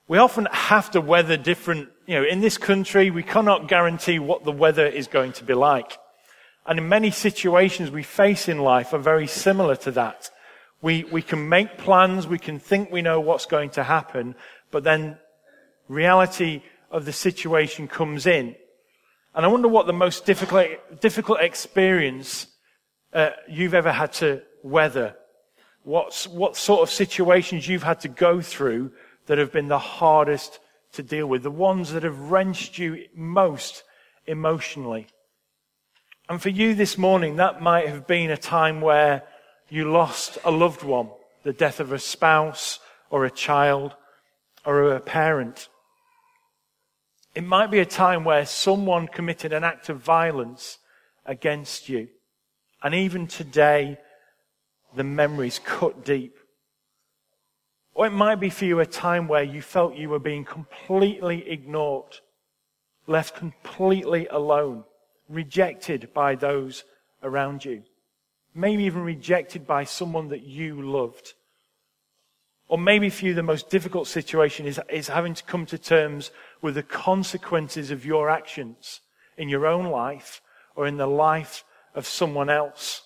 We often have to weather different, in this country, we cannot guarantee what the weather is going to be like. And in many situations we face in life are very similar to that. We can make plans, we can think we know what's going to happen, but then reality of the situation comes in. And I wonder what the most difficult experience you've ever had to weather. What sort of situations you've had to go through that have been the hardest to deal with, the ones that have wrenched you most emotionally. And for you this morning, that might have been a time where you lost a loved one, the death of a spouse or a child or a parent. It might be a time where someone committed an act of violence against you. And even today, the memories cut deep. Or it might be for you a time where you felt you were being completely ignored, left completely alone, rejected by those around you. Maybe even rejected by someone that you loved. Or maybe for you the most difficult situation is having to come to terms with the consequences of your actions in your own life or in the life of someone else.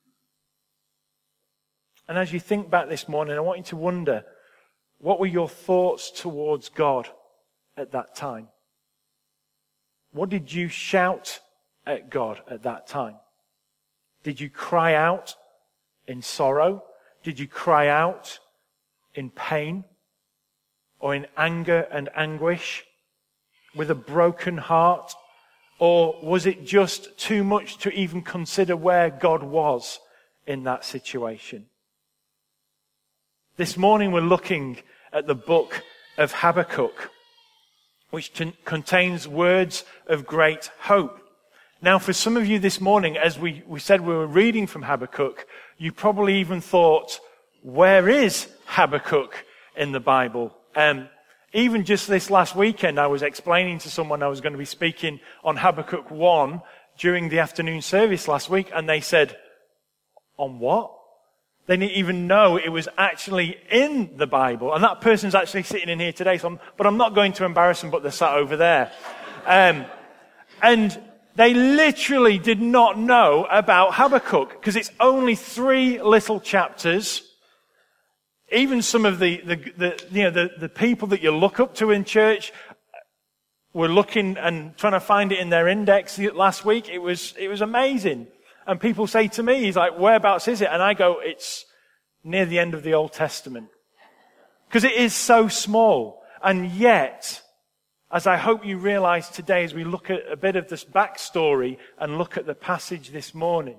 And as you think back this morning, I want you to wonder, what were your thoughts towards God at that time? What did you shout at God at that time? Did you cry out in sorrow? Did you cry out in pain? Or in anger and anguish? With a broken heart? Or was it just too much to even consider where God was in that situation? This morning we're looking at the book of Habakkuk, which contains words of great hope. Now, for some of you this morning, as we said we were reading from Habakkuk, you probably even thought, where is Habakkuk in the Bible? Even just this last weekend, I was explaining to someone I was going to be speaking on Habakkuk 1 during the afternoon service last week, and they said, on what? They didn't even know it was actually in the Bible. And that person's actually sitting in here today, but I'm not going to embarrass them, but they're sat over there. And they literally did not know about Habakkuk, because it's only 3 little chapters. Even some of the people that you look up to in church were looking and trying to find it in their index last week. It was amazing. And people say to me, he's like, whereabouts is it? And I go, it's near the end of the Old Testament. Because it is so small. And yet, as I hope you realize today as we look at a bit of this backstory and look at the passage this morning,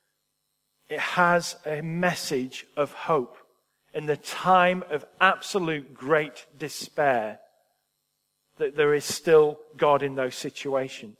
it has a message of hope. In the time of absolute great despair, that there is still God in those situations.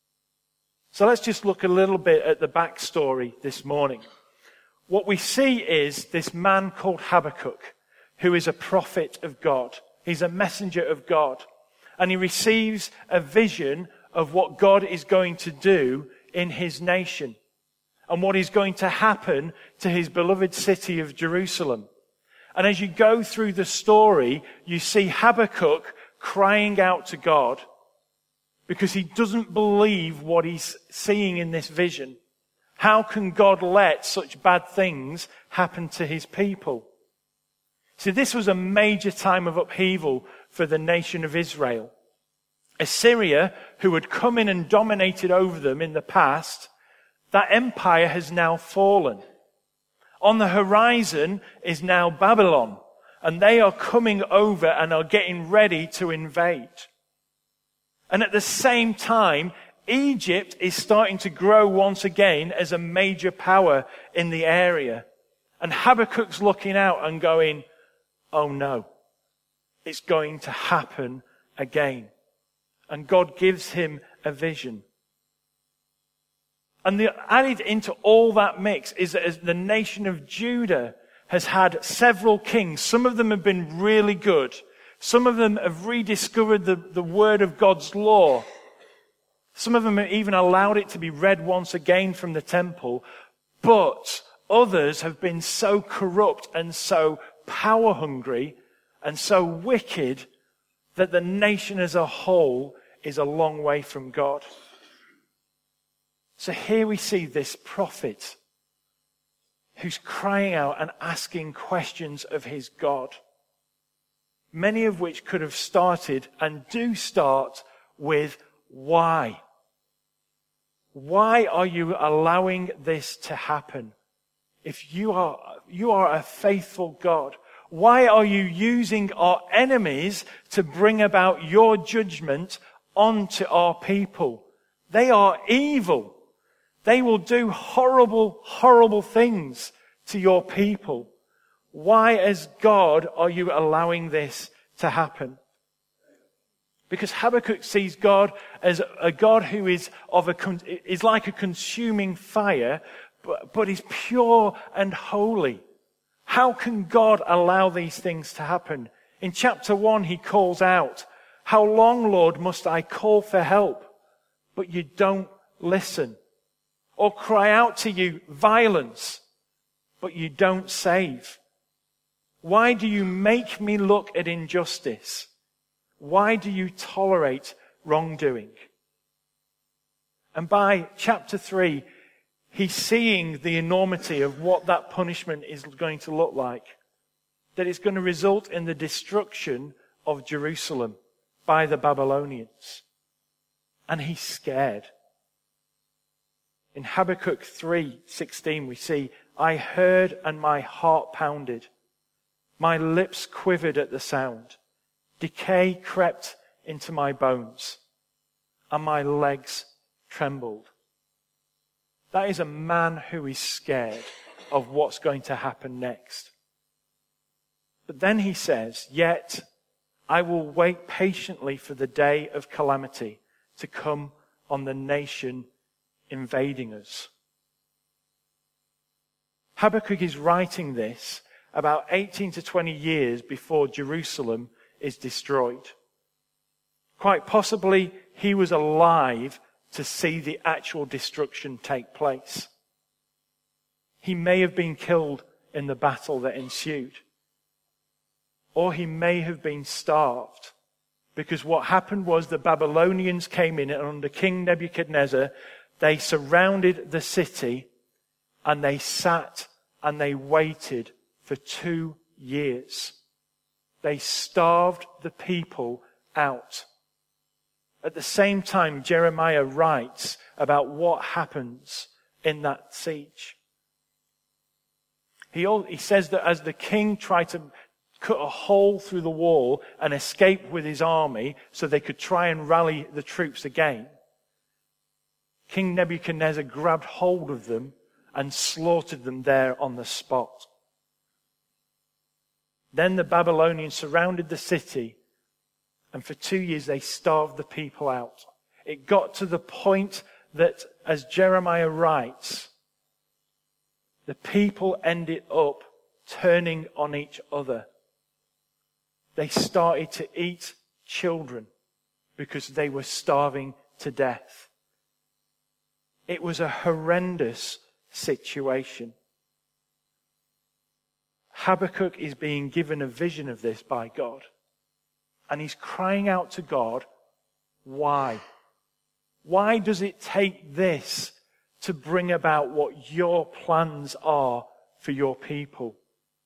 So let's just look a little bit at the backstory this morning. What we see is this man called Habakkuk, who is a prophet of God. He's a messenger of God. And he receives a vision of what God is going to do in his nation. And what is going to happen to his beloved city of Jerusalem. And as you go through the story, you see Habakkuk crying out to God because he doesn't believe what he's seeing in this vision. How can God let such bad things happen to his people? See, this was a major time of upheaval for the nation of Israel. Assyria, who had come in and dominated over them in the past, that empire has now fallen. On the horizon is now Babylon, and they are coming over and are getting ready to invade. And at the same time, Egypt is starting to grow once again as a major power in the area. And Habakkuk's looking out and going, oh no, it's going to happen again. And God gives him a vision. And added into all that mix is that as the nation of Judah has had several kings. Some of them have been really good. Some of them have rediscovered the word of God's law. Some of them have even allowed it to be read once again from the temple. But others have been so corrupt and so power hungry and so wicked that the nation as a whole is a long way from God. So here we see this prophet who's crying out and asking questions of his God, many of which could have started and do start with why. Why are you allowing this to happen? If you are a faithful God, why are you using our enemies to bring about your judgment onto our people? They are evil. They will do horrible, horrible things to your people. Why, as God, are you allowing this to happen? Because Habakkuk sees God as a God who is like a consuming fire, but is pure and holy. How can God allow these things to happen? In chapter 1, he calls out, "How long, Lord, must I call for help, but you don't listen? Or cry out to you violence, but you don't save? Why do you make me look at injustice? Why do you tolerate wrongdoing?" And by chapter 3, he's seeing the enormity of what that punishment is going to look like. That it's going to result in the destruction of Jerusalem by the Babylonians. And he's scared. In Habakkuk 3:16 we see, "I heard and my heart pounded. My lips quivered at the sound. Decay crept into my bones, and my legs trembled." That is a man who is scared of what's going to happen next. But then he says, "Yet I will wait patiently for the day of calamity to come on the nation invading us." Habakkuk is writing this about 18 to 20 years before Jerusalem is destroyed. Quite possibly, he was alive to see the actual destruction take place. He may have been killed in the battle that ensued. Or he may have been starved. Because what happened was the Babylonians came in, and under King Nebuchadnezzar, they surrounded the city, and they sat and they waited for 2 years. They starved the people out. At the same time, Jeremiah writes about what happens in that siege. He says that as the king tried to cut a hole through the wall and escape with his army so they could try and rally the troops again, King Nebuchadnezzar grabbed hold of them and slaughtered them there on the spot. Then the Babylonians surrounded the city, and for 2 years they starved the people out. It got to the point that, as Jeremiah writes, the people ended up turning on each other. They started to eat children because they were starving to death. It was a horrendous situation. Habakkuk is being given a vision of this by God. And he's crying out to God, why? Why does it take this to bring about what your plans are for your people?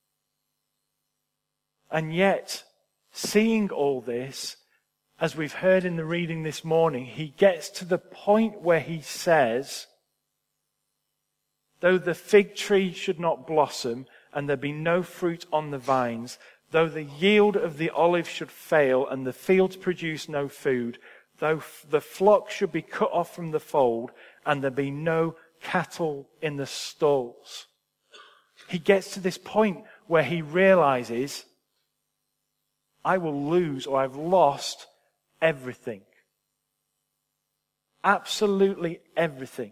And yet, seeing all this, as we've heard in the reading this morning, he gets to the point where he says, "Though the fig tree should not blossom, and there be no fruit on the vines, though the yield of the olive should fail, and the fields produce no food, though the flock should be cut off from the fold, and there be no cattle in the stalls." He gets to this point where he realizes, I will lose, or I've lost everything. Absolutely everything.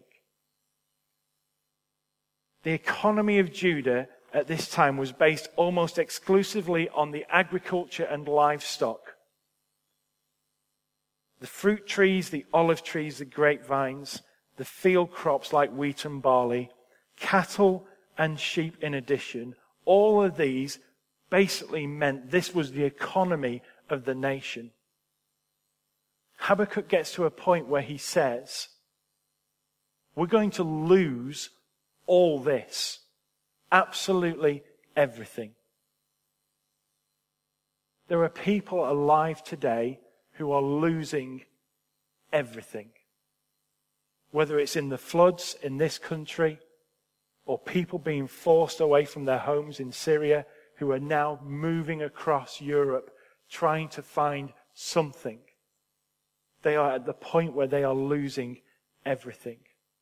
The economy of Judah at this time was based almost exclusively on the agriculture and livestock. The fruit trees, the olive trees, the grapevines, the field crops like wheat and barley, cattle and sheep in addition, all of these basically meant this was the economy of the nation. Habakkuk gets to a point where he says, we're going to lose all this. Absolutely everything. There are people alive today who are losing everything. Whether it's in the floods in this country, or people being forced away from their homes in Syria, who are now moving across Europe trying to find something. They are at the point where they are losing everything.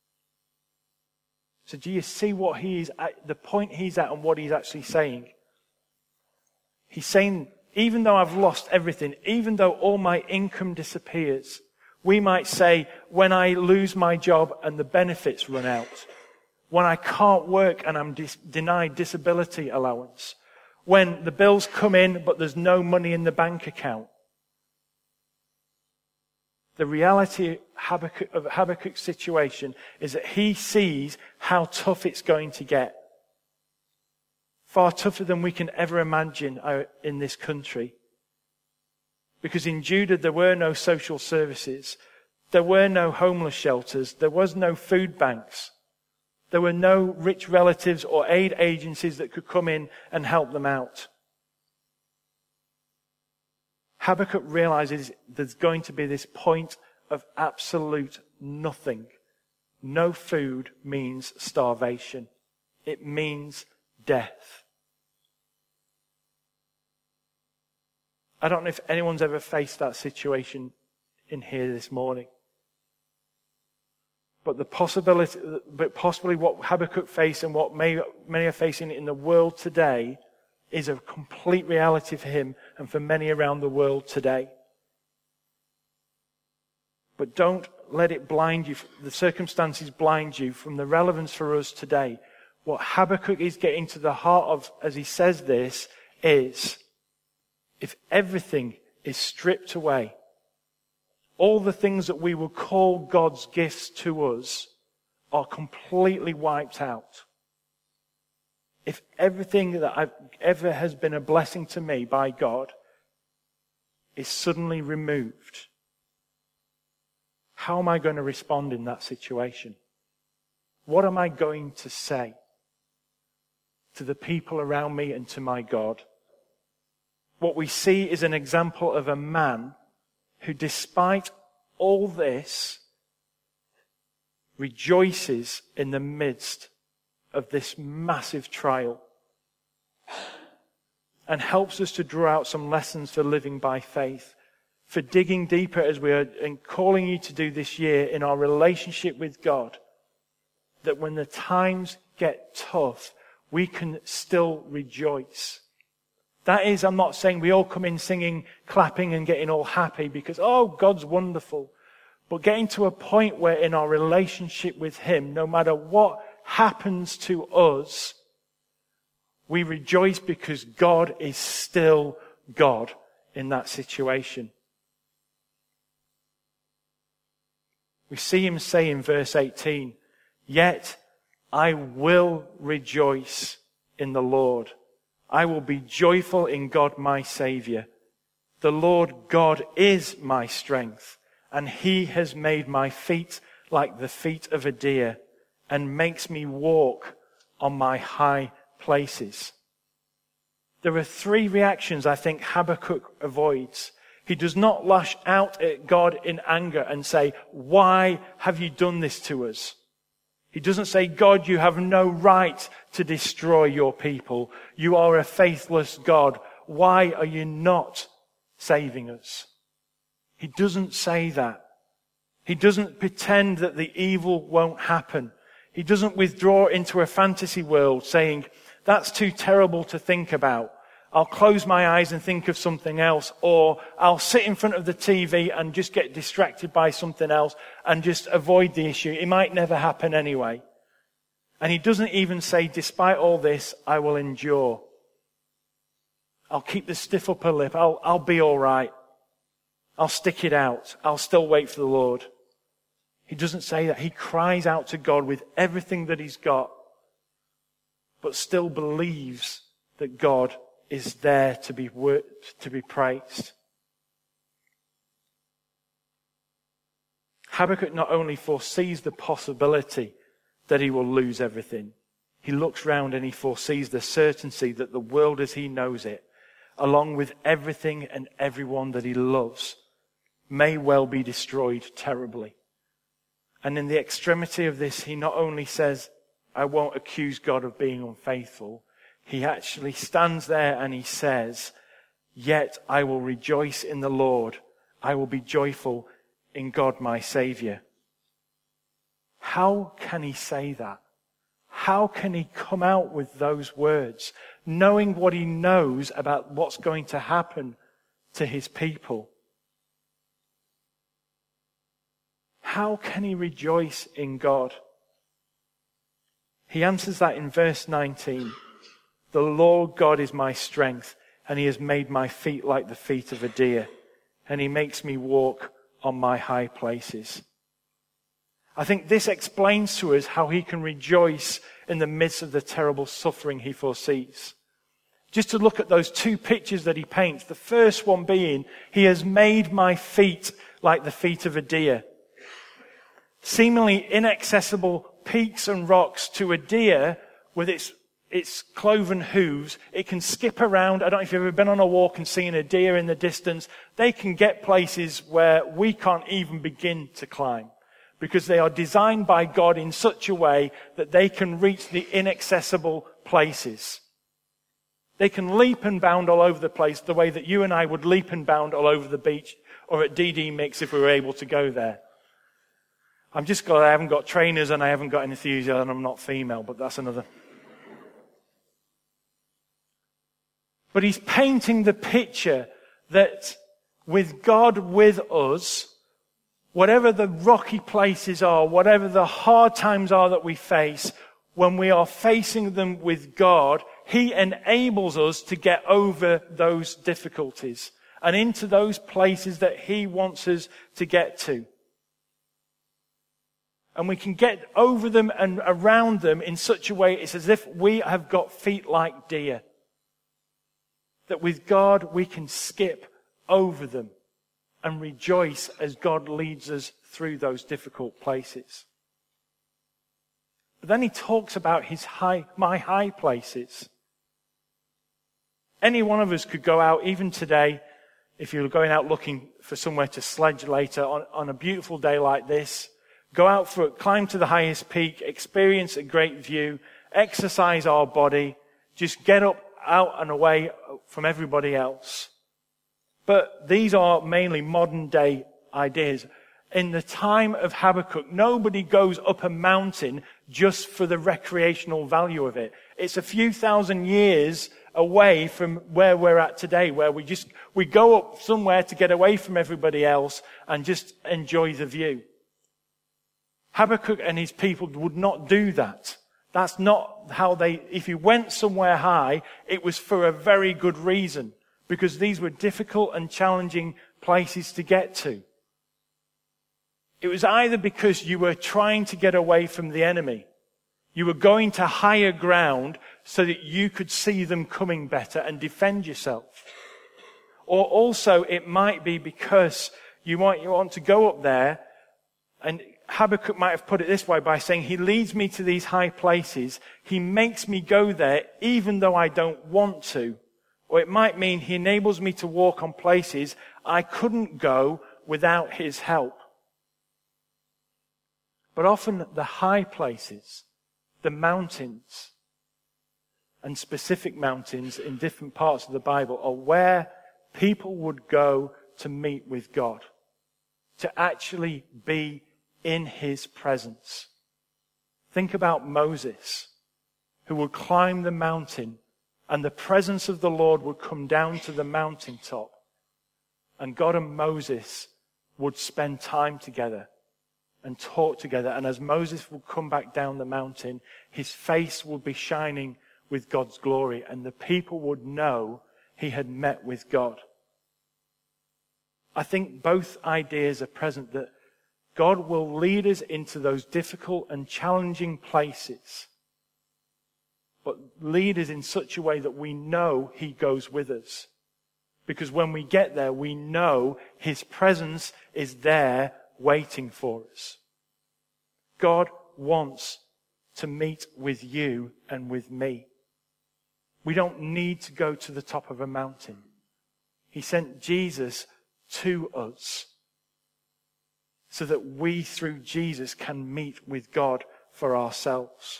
So do you see what he's at, the point he's at and what he's actually saying? He's saying, even though I've lost everything, even though all my income disappears, we might say, when I lose my job and the benefits run out, when I can't work and I'm denied disability allowance, when the bills come in but there's no money in the bank account. The reality of Habakkuk's situation is that he sees how tough it's going to get. Far tougher than we can ever imagine in this country. Because in Judah there were no social services. There were no homeless shelters. There was no food banks. There were no rich relatives or aid agencies that could come in and help them out. Habakkuk realizes there's going to be this point of absolute nothing. No food means starvation. It means death. I don't know if anyone's ever faced that situation in here this morning. But possibly what Habakkuk faced and what many are facing in the world today is a complete reality for him and for many around the world today. But don't let it blind you, the circumstances blind you from the relevance for us today. What Habakkuk is getting to the heart of, as he says this, is if everything is stripped away, all the things that we would call God's gifts to us are completely wiped out. If everything that ever has been a blessing to me by God is suddenly removed, how am I going to respond in that situation? What am I going to say to the people around me and to my God? What we see is an example of a man who, despite all this, rejoices in the midst of this massive trial and helps us to draw out some lessons for living by faith, for digging deeper as we are and calling you to do this year in our relationship with God, that when the times get tough, we can still rejoice. That is, I'm not saying we all come in singing, clapping and getting all happy because, oh, God's wonderful. But getting to a point where in our relationship with Him, no matter what happens to us, we rejoice because God is still God in that situation. We see Him say in verse 18, "Yet I will rejoice in the Lord. I will be joyful in God my Saviour. The Lord God is my strength, and He has made my feet like the feet of a deer, and makes me walk on my high places." There are three reactions I think Habakkuk avoids. He does not lash out at God in anger and say, "Why have you done this to us?" He doesn't say, "God, you have no right to destroy your people. You are a faithless God. Why are you not saving us?" He doesn't say that. He doesn't pretend that the evil won't happen. He doesn't withdraw into a fantasy world saying, "That's too terrible to think about. I'll close my eyes and think of something else," or "I'll sit in front of the TV and just get distracted by something else and just avoid the issue. It might never happen anyway." And he doesn't even say, "Despite all this, I will endure. I'll keep the stiff upper lip. I'll be all right. I'll stick it out. I'll still wait for the Lord." He doesn't say that. He cries out to God with everything that he's got, but still believes that God is there to be praised. Habakkuk not only foresees the possibility that he will lose everything, he looks round and he foresees the certainty that the world as he knows it, along with everything and everyone that he loves, may well be destroyed terribly. And in the extremity of this, he not only says, I won't accuse God of being unfaithful, he actually stands there and he says, yet I will rejoice in the Lord. I will be joyful in God my Saviour. How can he say that? How can he come out with those words, knowing what he knows about what's going to happen to his people? How can he rejoice in God? He answers that in verse 19. The Lord God is my strength, and he has made my feet like the feet of a deer, and he makes me walk on my high places. I think this explains to us how he can rejoice in the midst of the terrible suffering he foresees. Just to look at those two pictures that he paints. The first one being, he has made my feet like the feet of a deer. Seemingly inaccessible peaks and rocks to a deer with its cloven hooves. It can skip around. I don't know if you've ever been on a walk and seen a deer in the distance. They can get places where we can't even begin to climb, because they are designed by God in such a way that they can reach the inaccessible places. They can leap and bound all over the place the way that you and I would leap and bound all over the beach or at DD Mix if we were able to go there. I'm just glad I haven't got trainers and I haven't got enthusiasm and I'm not female, but that's another. But he's painting the picture that with God with us, whatever the rocky places are, whatever the hard times are that we face, when we are facing them with God, he enables us to get over those difficulties and into those places that he wants us to get to. And we can get over them and around them in such a way it's as if we have got feet like deer. That with God we can skip over them and rejoice as God leads us through those difficult places. But then he talks about my high places. Any one of us could go out, even today, if you were going out looking for somewhere to sledge later on a beautiful day like this, go out for it, climb to the highest peak, experience a great view, exercise our body, just get up, out and away from everybody else. But these are mainly modern day ideas. In the time of Habakkuk, nobody goes up a mountain just for the recreational value of it. It's a few thousand years away from where we're at today, where we go up somewhere to get away from everybody else and just enjoy the view. Habakkuk and his people would not do that. That's not how if you went somewhere high, it was for a very good reason, because these were difficult and challenging places to get to. It was either because you were trying to get away from the enemy. You were going to higher ground so that you could see them coming better and defend yourself. Or also it might be because you want to go up there, and Habakkuk might have put it this way by saying, he leads me to these high places. He makes me go there even though I don't want to. Or it might mean he enables me to walk on places I couldn't go without his help. But often the high places, the mountains, and specific mountains in different parts of the Bible are where people would go to meet with God, to actually be in his presence. Think about Moses, who would climb the mountain and the presence of the Lord would come down to the mountaintop, and God and Moses would spend time together and talk together. And as Moses would come back down the mountain, his face would be shining with God's glory, and the people would know he had met with God. I think both ideas are present, that God will lead us into those difficult and challenging places, but lead us in such a way that we know he goes with us. Because when we get there, we know his presence is there waiting for us. God wants to meet with you and with me. We don't need to go to the top of a mountain. He sent Jesus to us so that we, through Jesus, can meet with God for ourselves.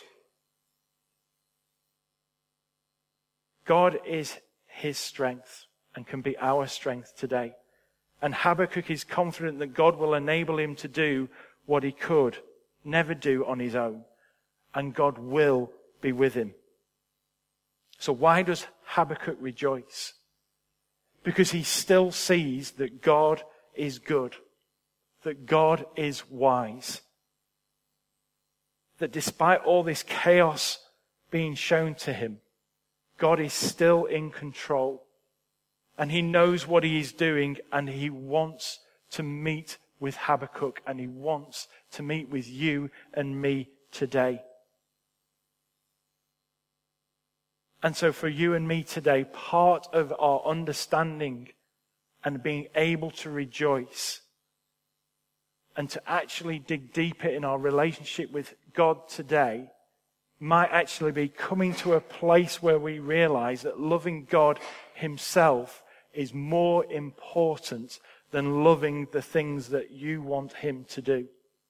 God is his strength and can be our strength today. And Habakkuk is confident that God will enable him to do what he could never do on his own. And God will be with him. So why does Habakkuk rejoice? Because he still sees that God is good, that God is wise, that despite all this chaos being shown to him, God is still in control, and he knows what he is doing, and he wants to meet with Habakkuk, and he wants to meet with you and me today. And so for you and me today, part of our understanding and being able to rejoice and to actually dig deeper in our relationship with God today might actually be coming to a place where we realize that loving God himself is more important than loving the things that you want him to do.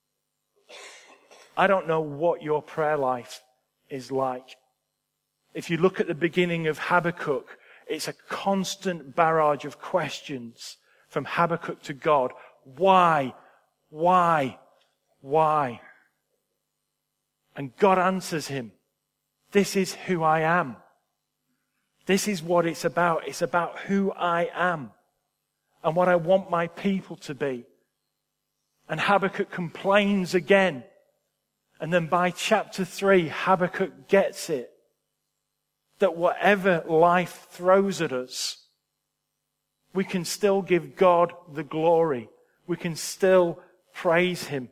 I don't know what your prayer life is like. If you look at the beginning of Habakkuk, it's a constant barrage of questions from Habakkuk to God. Why? Why? Why? And God answers him. This is who I am. This is what it's about. It's about who I am and what I want my people to be. And Habakkuk complains again. And then by chapter 3, Habakkuk gets it. That whatever life throws at us, we can still give God the glory. We can still praise him.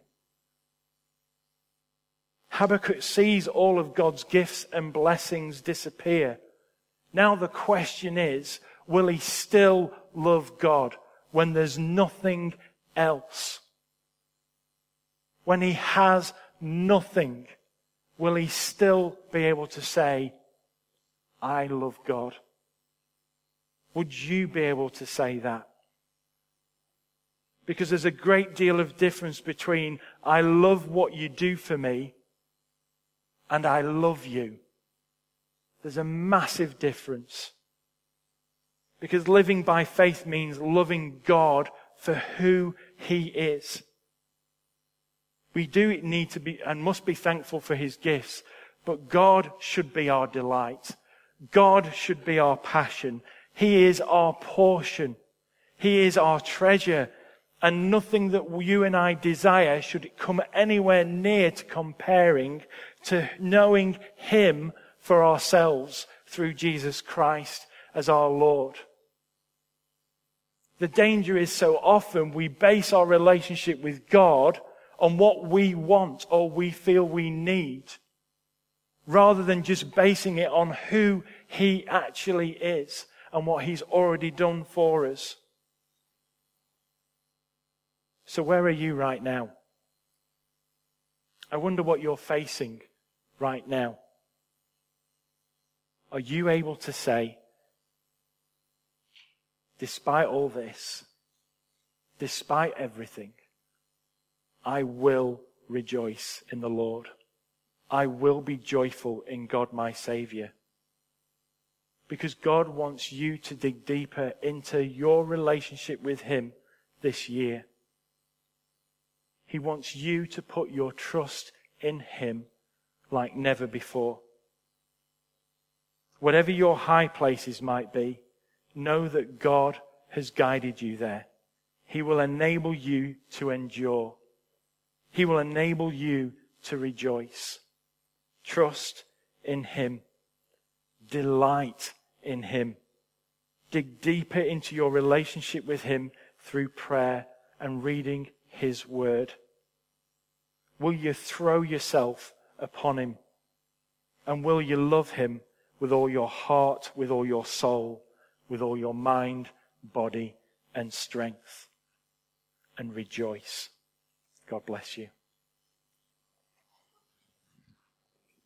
Habakkuk sees all of God's gifts and blessings disappear. Now the question is, will he still love God when there's nothing else? When he has nothing, will he still be able to say, I love God? Would you be able to say that? Because there's a great deal of difference between I love what you do for me and I love you. There's a massive difference. Because living by faith means loving God for who he is. We do need to be and must be thankful for his gifts, but God should be our delight. God should be our passion. He is our portion. He is our treasure. And nothing that you and I desire should come anywhere near to comparing to knowing him for ourselves through Jesus Christ as our Lord. The danger is so often we base our relationship with God on what we want or we feel we need, rather than just basing it on who he actually is and what he's already done for us. So where are you right now? I wonder what you're facing right now. Are you able to say, despite all this, despite everything, I will rejoice in the Lord. I will be joyful in God my Saviour. Because God wants you to dig deeper into your relationship with him this year. He wants you to put your trust in him like never before. Whatever your high places might be, know that God has guided you there. He will enable you to endure. He will enable you to rejoice. Trust in him. Delight in him. Dig deeper into your relationship with him through prayer and reading his word. Will you throw yourself upon him? And will you love him with all your heart, with all your soul, with all your mind, body, and strength? And rejoice. God bless you.